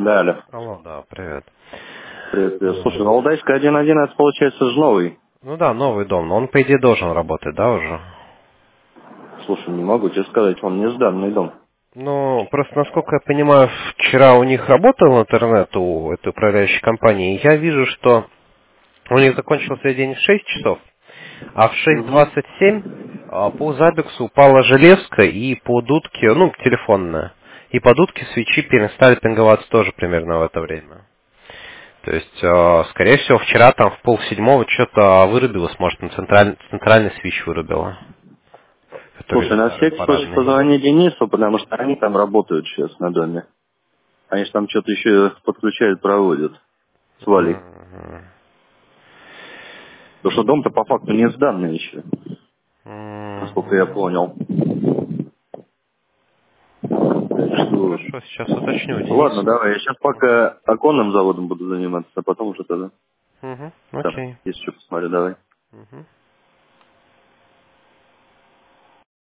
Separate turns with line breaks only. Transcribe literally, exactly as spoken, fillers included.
Да, алло.
Алло, да, привет.
Привет, привет.
М.
Слушай, ну Алдайская один один это получается же новый.
Ну да, новый дом, но он, по идее, должен работать, да, уже?
Слушай, не могу тебе сказать, он не сданный дом.
Ну, просто, насколько я понимаю, вчера у них работал интернет у этой управляющей компании, и я вижу, что у них закончился день в шесть часов, а в шесть
Угу.
двадцать семь а, по Забексу упала железка, и по дудке, ну, телефонная, и по дудке свечи перестали пинговаться тоже примерно в это время. То есть, э, скорее всего, вчера там в полседьмого что-то вырубилось, может, на централь- центральный свич вырубило, который
Слушай,
идет
на
на
всякий случай
парадный.
позвони Денису, потому что они там работают сейчас на доме. Они же там что-то еще подключают, проводят с Валей.
Мгм.
Потому что дом-то по факту не сданный еще, насколько я
Мгм.
понял. Так
Ну,
что...
хорошо, сейчас уточню у
Ладно,
Дениса.
давай, я сейчас
Мгм.
пока оконным заводом буду заниматься, а потом уже тогда
Мгм.
там,
Окей.
если что, посмотрю, давай.
Мгм.